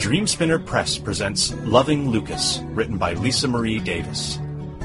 Dreamspinner Press presents Loving Lucas, written by Lisa Marie Davis.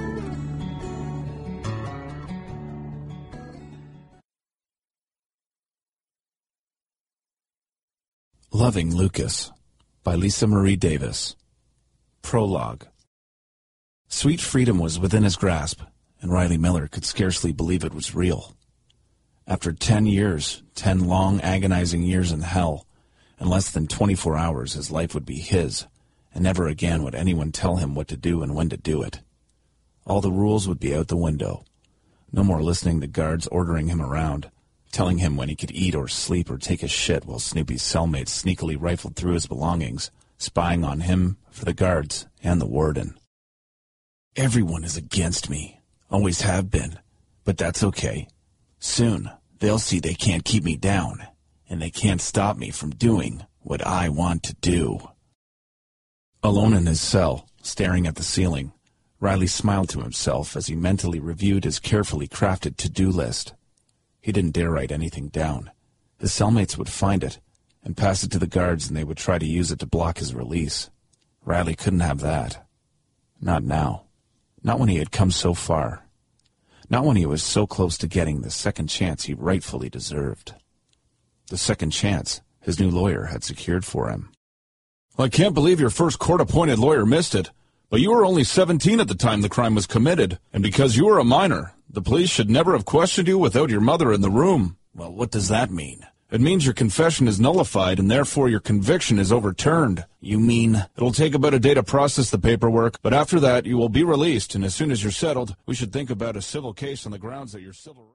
Loving Lucas by Lisa Marie Davis. Prologue. Sweet freedom was within his grasp, and Riley Miller could scarcely believe it was real. After 10 years, 10 long, agonizing years in hell, in less than 24 hours his life would be his, and never again would anyone tell him what to do and when to do it. All the rules would be out the window. No more listening to guards ordering him around, telling him when he could eat or sleep or take a shit while Snoopy's cellmates sneakily rifled through his belongings, spying on him for the guards and the warden. Everyone is against me. Always have been. But that's okay. Soon, they'll see they can't keep me down, and they can't stop me from doing what I want to do. Alone in his cell, staring at the ceiling, Riley smiled to himself as he mentally reviewed his carefully crafted to-do list. He didn't dare write anything down. His cellmates would find it and pass it to the guards, and they would try to use it to block his release. Riley couldn't have that. Not now. Not when he had come so far. Not when he was so close to getting the second chance he rightfully deserved. The second chance his new lawyer had secured for him. I can't believe your first court-appointed lawyer missed it, but you were only 17 at the time the crime was committed, and because you were a minor, the police should never have questioned you without your mother in the room. Well, what does that mean? It means your confession is nullified, and therefore your conviction is overturned. You mean? It'll take about a day to process the paperwork, but after that you will be released, and as soon as you're settled, we should think about a civil case on the grounds that your civil...